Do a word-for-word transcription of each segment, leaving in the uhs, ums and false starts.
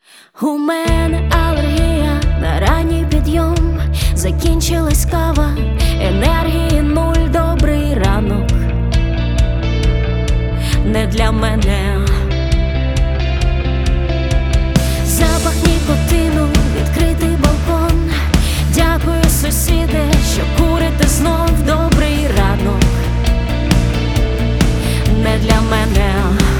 У мене алергія на ранній підйом, закінчилась кава, енергії нуль, добрий ранок не для мене. Запах нікотину, відкритий балкон. Дякую, сусіди, що курите знов, добрий ранок не для мене.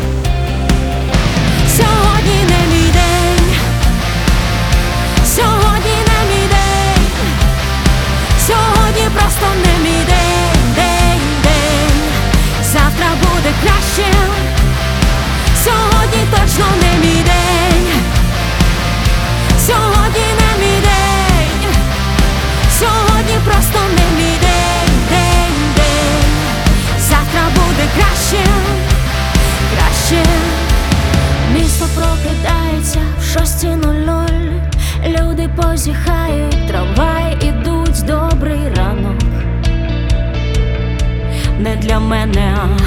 Сьогодні не мій день, сьогодні не мій день, сьогодні просто не мій день, день, день. Завтра буде краще, сьогодні точно не мій день, сьогодні не мій день, сьогодні просто не мій день, день, день. Завтра буде краще, краще. Місто прокидається в шостій нуль нуль. Люди позіхають, трамваї ідуть, добрий ранок не для мене.